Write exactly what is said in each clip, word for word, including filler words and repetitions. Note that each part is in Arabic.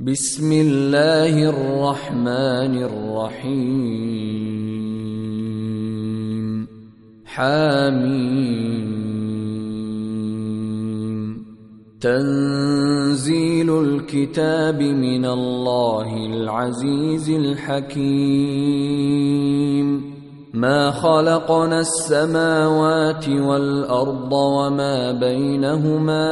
بسم الله الرحمن الرحيم حميم تنزيل الكتاب من الله العزيز الحكيم ما خلقنا السماوات والأرض وما بينهما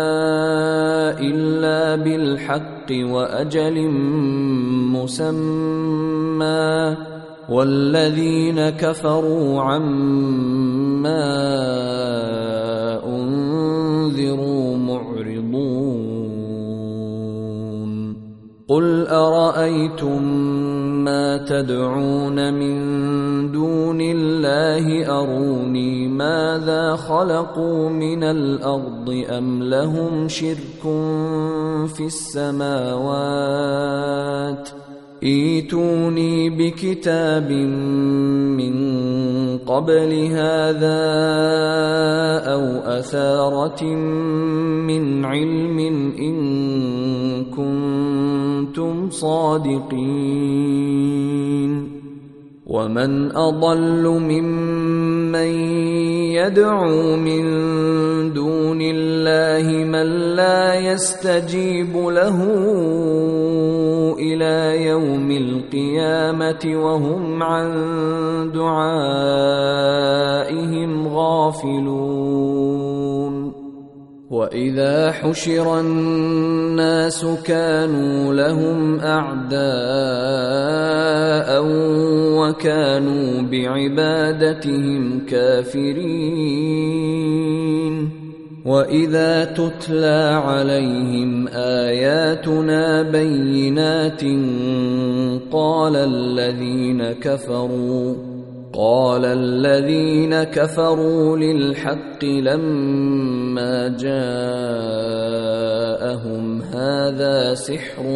إلا بالحق وأجل مسمى والذين كفروا عما أنذروا معرضون قل أرأيتم ما تدعون من دون الله أروني ماذا خلقوا من الأرض أم لهم شرك في السماوات ائتوني بكتاب من قبل هذا أو أثارة من علم إن كنتم صادقين ومن أضل ممن يدعو من دون الله من لا يستجيب له إلى يوم القيامة وهم عن دعائهم غافلون وإذا حشر الناس كانوا لهم أعداء وكانوا بعبادتهم كافرين وإذا تتلى عليهم آياتنا بينات قال الذين كفروا قال الذين كفروا للحق لما جاءهم هذا سحر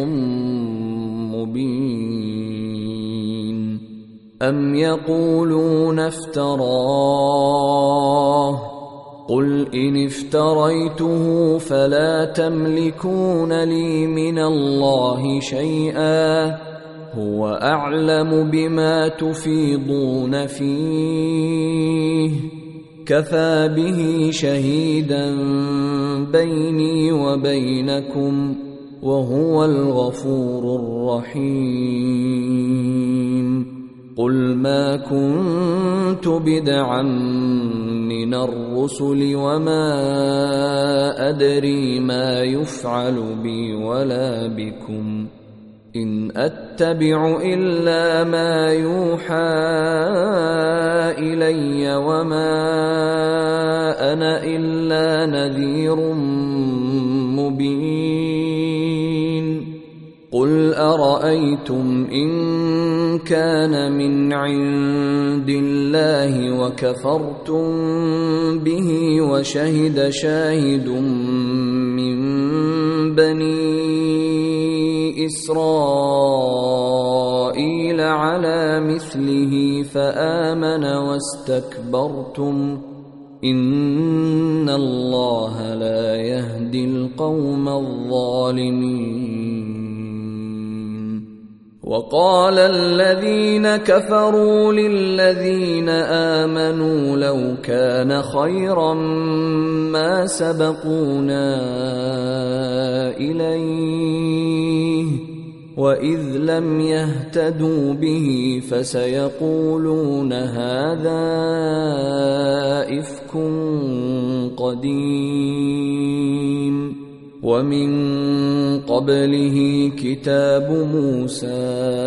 مبين أم يقولون افتراه قل إن افتريته فلا تملكون لي من الله شيئا هو أعلم بما تفيضون فيه كفى به شهيدا بيني وبينكم وهو الغفور الرحيم قل ما كنت بدعا من الرسل وما أدري ما يفعل بي ولا بكم إن أتبع إلا ما يوحى إلي وما أنا إلا نذير مبين قل أرأيتم إن كان من عند الله وكفرتم به وشهد شاهد من بني إسرائيل على مثله فآمن واستكبرتم إن الله لا يهدي القوم الظالمين وقال الذين كفروا للذين آمنوا لو كان خيرا ما سبقونا إليه وإذ لم يهتدوا به فسيقولون هذا إفك قديم ومن قبله كتاب موسى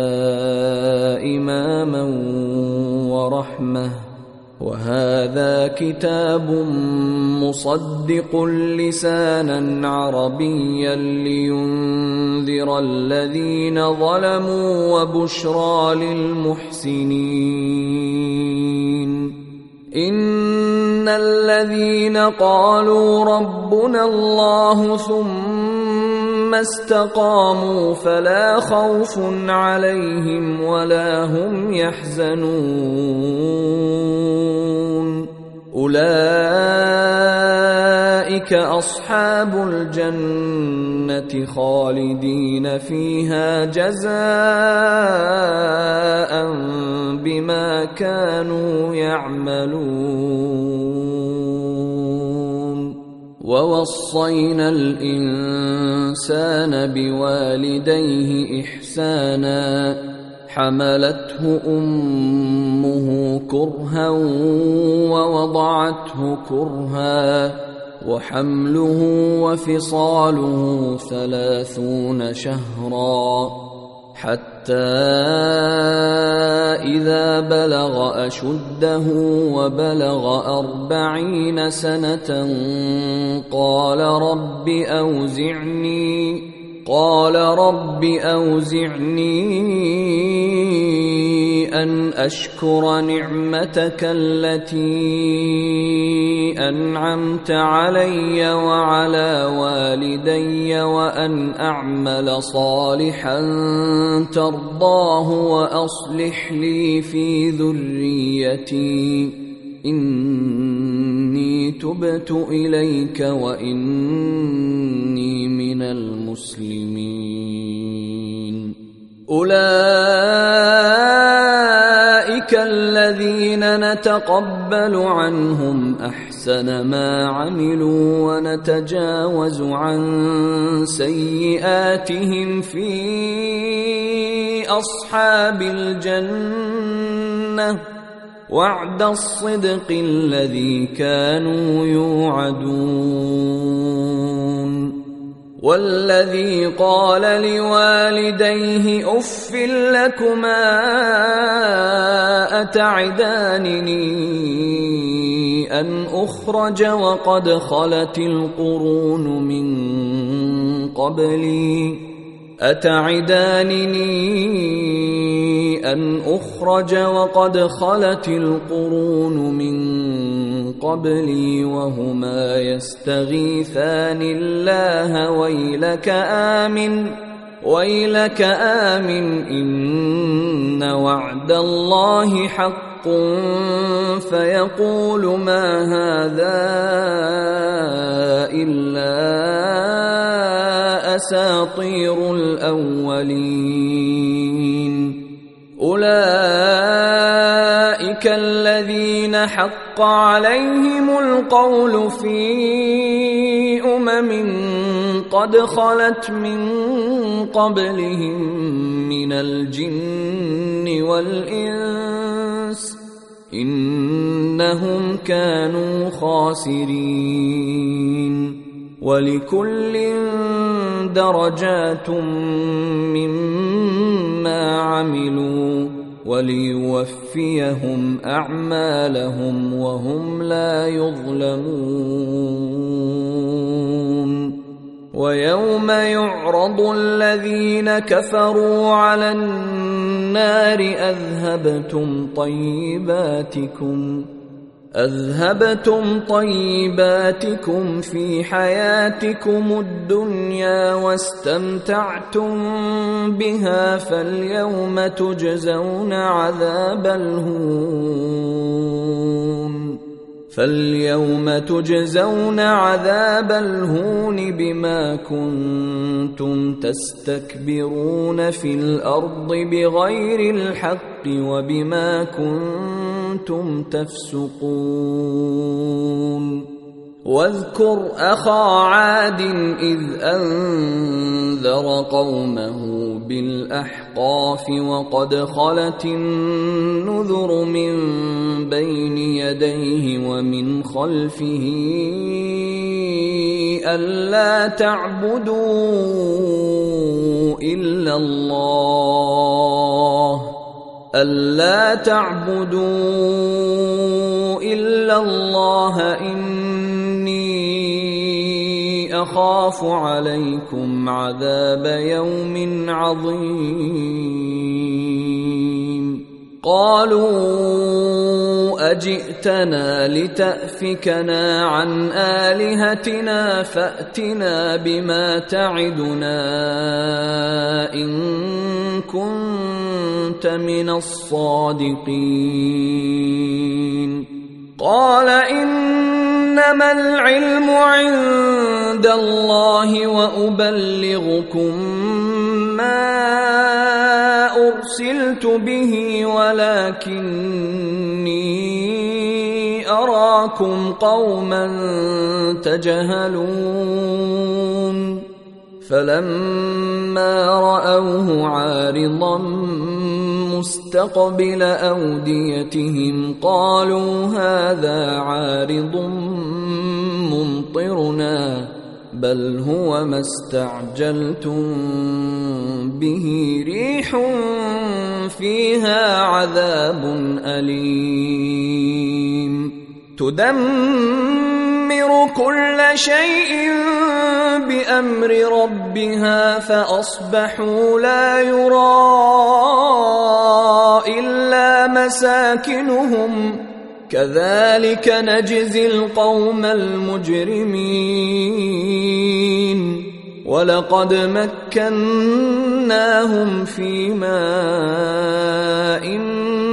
إماما ورحمة وهذا كتاب مصدق لسانا عربيا لينذر الذين ظلموا وبشرى للمحسنين إن الذين قالوا ربنا الله ثم استقاموا فلا خوف عليهم ولا هم يحزنون أولئك أصحاب الجنة خالدين فيها جزاء بما كانوا يعملون. ووصينا الإنسان بوالديه إحسانا حملته أمه كرها ووضعته كرها وحمله وفصاله ثلاثون شهرا حتى إذا بلغ أشده وبلغ أربعين سنة قال رب أوزعني قال رب أوزعني أن أشكر نعمتك التي أنعمت علي وعلى والدي وأن أعمل صالحا ترضاه وأصلح لي في ذريتي إني تبت إليك وإني من المسلمين. أولئك الذين نتقبل عنهم أحسن ما عملوا ونتجاوز عن سيئاتهم في أصحاب الجنة وعد الصدق الذي كانوا يوعدون. والذي قال لوالديه أف لكما أتعدانني أن أخرج وقد خلت القرون من قبلي أتعدانني أن أخرج وقد خلت القرون من قبلي وهما يستغيثان الله ويلك آمن ويلك آمن إن وعد الله حق فيقول ما هذا إلا أساطير الأولين. أولئك الذين حق عليهم القول في أمم قد خلت من قبلهم من الجن والإنس إنهم كانوا خاسرين. ولكل درجات مما عملوا وليوفيهم أعمالهم وهم لا يظلمون. ويوم يعرض الذين كفروا على النار أذهبتم طيباتكم أذهبتم طيباتكم في حياتكم الدنيا واستمتعتم بها فاليوم تجزون عذاب الهون فاليوم تجزون عذاب الهون بما كنتم تستكبرون في الأرض بغير الحق وبما كنتم تفسقون. واذكر أخا عاد إذ أنذر قومه بالأحقاف وقد خلت النذر من بين يديه ومن خلفه ألا تعبدوا إلا الله ألا تعبدوا إلا الله إني أخاف عليكم عذاب يوم عظيم. قالوا أجئتنا لتأفكنا عن آلهتنا فأتنا بما تعدنا إن كنت من الصادقين. قال إنما العلم عند الله وأبلغكم ما أرسلت به ولكني أراكم قوما تجهلون فلما رأوه عارضا مستقبل أوديتهم قالوا هذا عارض ممطرنا بل هو ما استعجلتم به ريح فيها عذاب أليم تدمر كل شيء بأمر ربها فأصبحوا لا يرى إلا مساكنهم كذلك نجزي القوم المجرمين ولقد مكناهم في ماء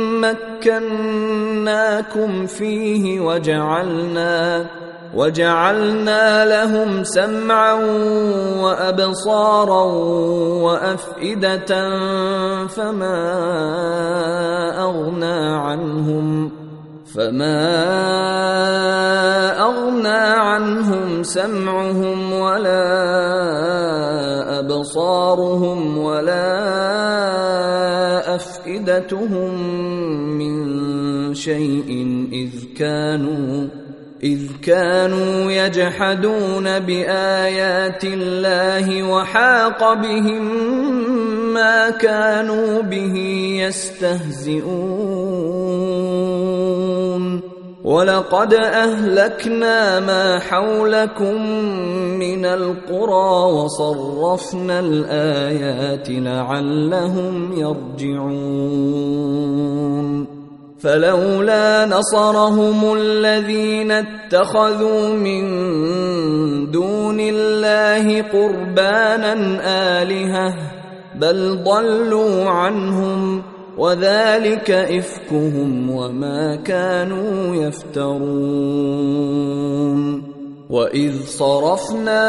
مكناكم فيه وجعلنا وجعلنا لهم سمعا وأبصارا وأفئدة فما أغنى عنهم فما أغنى عنهم سمعهم ولا أبصارهم ولا أفئدتهم من شيء إذ كانوا إذ كانوا يجحدون بآيات الله وحاق بهم ما كانوا به يستهزئون ولقد أهلكنا ما حولكم من القرى وصرفنا الآيات لعلهم يرجعون فلولا نصرهم الذين اتخذوا من دون الله قربانا آلهة بل ضلوا عنهم وذلك إفكهم وما كانوا يفترون وإذ صرفنا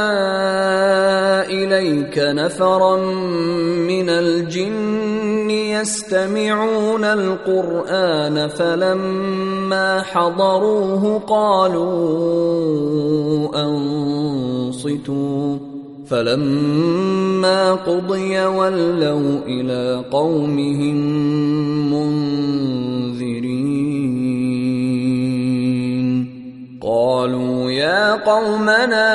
إليك نفرا من الجن يستمعون القرآن فلما حضروه قالوا أنصتوا فلما قضي ولوا إلى قومهم منذرين قالوا يا قومنا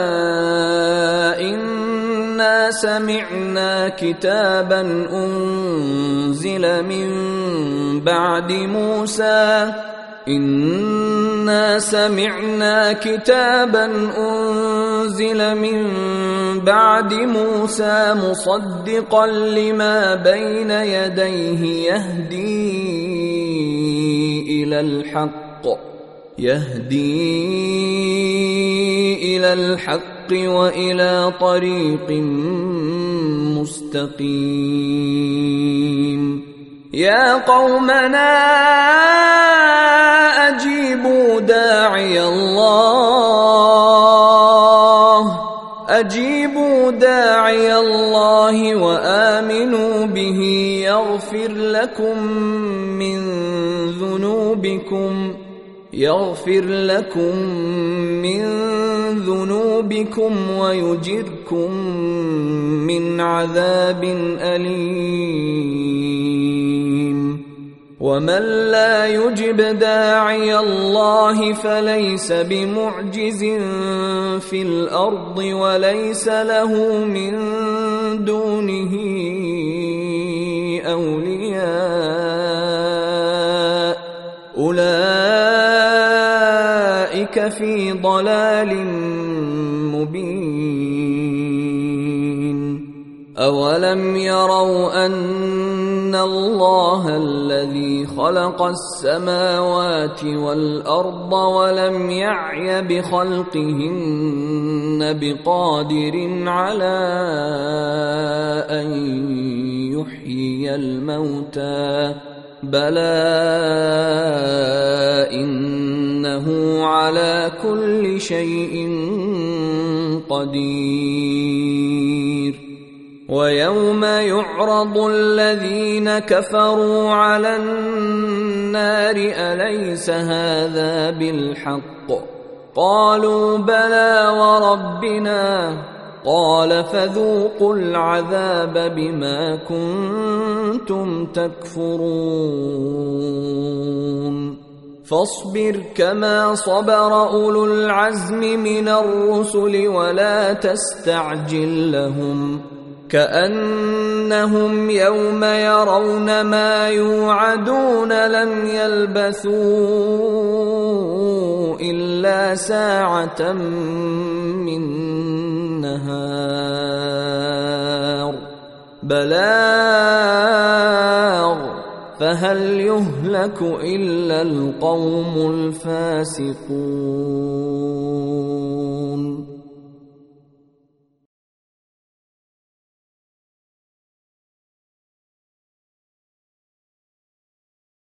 إنا سمعنا كتابا أنزل من بعد موسى إنا سمعنا كتابا أنزل من بعد موسى مصدقا لما بين يديه يهدي إلى الحق يهدي إلى الحق وإلى طريق مستقيم يا قومنا أجيبوا داعي الله أجيبوا داعي الله وآمنوا به يغفر لكم من ذنوبكم يغفر لكم من ذنوبكم ويجركم من عذاب أليم ومن لا يجب داعي الله فليس بمعجز في الأرض وليس له من دونه أولياء أولئك في ضلال مبين أولم يروا أن الله الذي خلق السماوات والأرض ولم يعي بخلقهن بقادر على أن يحيي الموتى بلى إن على كل شيء قدير. ويوم يعرض الذين كفروا على النار أليس هذا بالحق؟ قالوا بلى وربنا. قال فذوقوا العذاب بما كنتم تكفرون. فاصبر كما صبر أولو العزم من الرسل ولا تستعجل لهم، كأنهم يوم يرون ما يوعدون لم يلبثوا إلا ساعة من نهار بلاغ فهل يهلك إلا القوم الفاسقون.